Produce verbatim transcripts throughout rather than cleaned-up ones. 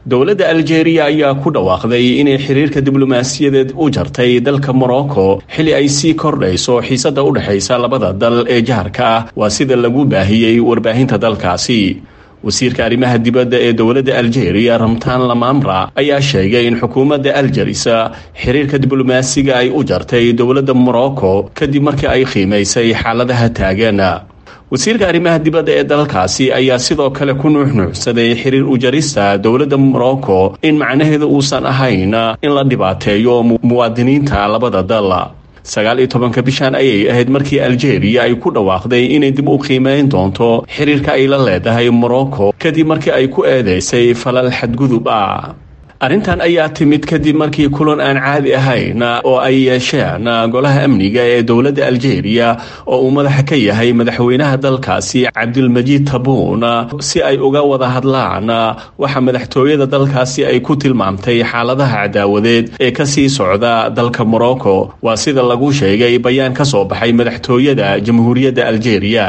dowladda Algeria ayaa ku dhawaaqday inay xiriirka diblomaasiyadeed u jartay dalka Morocco xili ay sii kordhayso xiisada u dhaxaysa labada dal ee jaarka ah waa sida lagu baahiyay warbaahinta dalkaasi. wasiirka arrimaha dibadda ee dowladda Algeria Ramtan Lamamra ayaa sheegay in xukuumadda Algeria xiriirka diblomaasiga ay u jartay dowladda Morocco kadib markii ay qiimeysay xaaladaha taagan. wasiirka arrimaha dibadda ee dalkaasi ayaa sidoo kale ku nuuxnuuxsaday xiriir u jarista dowladda Morocco in macnaheedu uusan ahayn in la dhibaateeyo muwaadiniinta labada dal. sagaal iyo tobanka bishan ayay ahayd markii Algeria ay ku dhawaaqday inay dib u qiimeyn doonto xiriirka ay la leedahay Morocco kadib markii ay ku eedeysay falal xadgudub ah. arrintan ayaa timid kadib markii kulan aan caadi ahayn oo ay yeesheen golaha amniga ee dowladda Algeria oo uu madaxa ka yahay madaxweynaha dalkaasi Cabdilmajid Tebboune si ay uga wada hadlaan waxa madaxtooyada dalkaasi ay ku tilmaamtay xaaladaha cadaawadeed ee ka sii socda dalka Morocco waa sida lagu sheegay bayaan ka soo baxay madaxtooyada Jamhuuriyadda Algeria.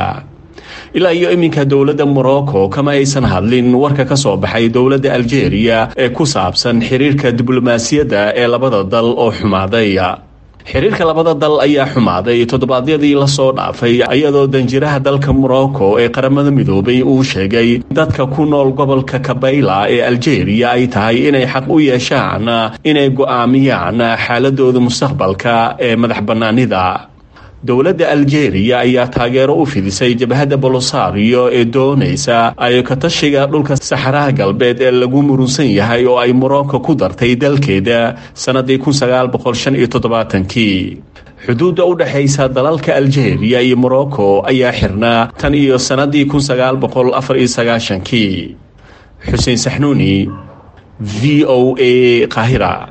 ilaa iyo iminka dowladda Morocco kama aysan hadlin warka ka soo baxay dowladda Algeria ee ku saabsan xiriirka diblomaasiyadda ee labada dal oo xumaaday. xiriirka labada dal ayaa xumaaday toddobaadyadii la soo dhaafay iyadoo danjiraha dalka Morocco ee qaramada midoobay uu sheegay dadka ku nool gobolka Kabayla ee Algeria ay tahay inay xaq u yeeshaan inay go'aamiyaan xaaladooda mustaqbalka ee madax bannaanida. dowladda Algeria ayaa taageero u fidisay jabhadda Polisario ee doonaysa ay ka tashiga dhulka Saxaraha Galbeed ee lagu murunsan yahay oo ay Morocco ku dartay dalkeeda sanadii kun sagaal boqol shan iyo toddobaatan-kii. xuduudda u dhaxaysa dalalka Algeria iyo Morocco ayaa xirnaa tan iyo sanadii kun sagaal boqol afar iyo sagaashan-kii. Xuseen Saxnuuni, V O A, Qaahira.